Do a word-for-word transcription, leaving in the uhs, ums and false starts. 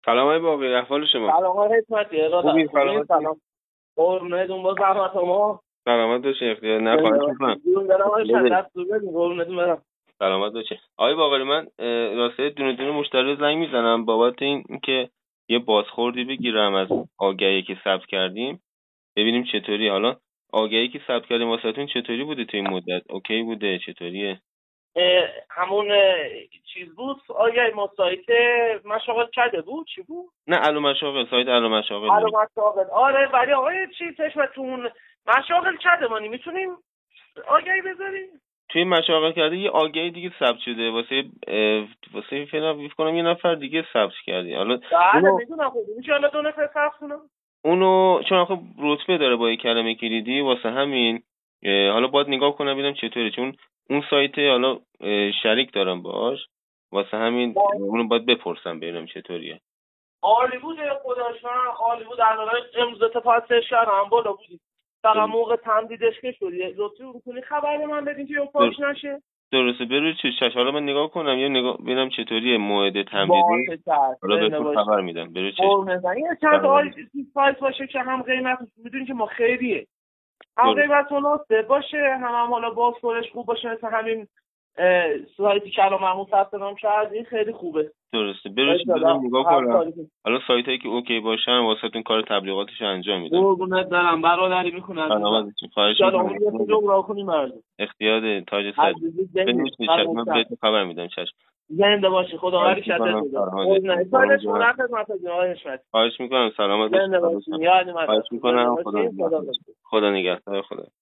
سلام های باقری، احوال شما؟ سلام های حکمتی. خوبی؟ سلامت سلام قربونتون. با زحمت ما سلامت باشین. اختیار نه خواهش میکنم. جون دارم های دست بدین قربونتون برم. سلامت باشین. آقای باقری، من راسته دونه دونه مشتری زنگ میزنم بابت این که یه بازخوردی بگیرم از آگهی که ثبت کردیم، ببینیم چطوری. حالا آگهی که ثبت کردیم واسهتون چطوری بوده تو این مدت؟ اوکی بوده؟ چطوریه؟ همون چیز بود آگهی ما سایت مشاغل کرده بود. چی بود؟ نه علو مشاغل، سایت علو مشاغل. علو مشاغل آره، ولی آقای چی چشمتون مشاغل کرده مانی میتونیم آگهی بذاریم؟ توی مشاغل کرده یه آگهی دیگه ثبت شده واسه واسه فعلا فکر کنم یه نفر دیگه ثبت کردی. حالا بله میدونم. خب میشه حالا دو نفر ثبت کنم اونو، چون خب رتبه داره با یه کلمه کلیدی، واسه همین حالا باید نگاه کنم ببینم چطوره، چون اون سایت حالا شریک دارم باش، واسه همین اونو باید بپرسم ببینم چطوریه. عالی بود خداش، من عالی بود. الان امروز تفاصیل شهر هم بالا بودی، فقط موقع تمدیدش که شدی لطفی می‌کنی خبر به من بدین که یه پاش نشه. درسته، برو چه چش. حالا من نگاه کنم یه نگاه ببینم چطوریه موعد تمدیدی، حالا بهتون خبر میدم. برو چه یه چند تا سایت باشه که هم قیمت میدونی که ما خیریه، هم قیمت مناسب باشه، هم هم حالا بازخوردش خوب باشه، مثل همین سایتی که الان محمود ثبت نام کرد این خیلی خوبه. درسته، برو برم نگاه کنم. حالا سایتایی که اوکی باشن واسهتون کار تبلیغاتش انجام میدم. قربونت برم، برادری میکنم. سلامتتون. خواهش می‌کنم. یه جمله کنی مردم. اختیار تاج سر. من بهتون خبر میدم. چشم. زنده باشی. خدا هر شب بده. خداحافظ. خواهش می‌کنم. سلامت باشی. خواهش می‌کنم. خدا خدا نگهدار. خدا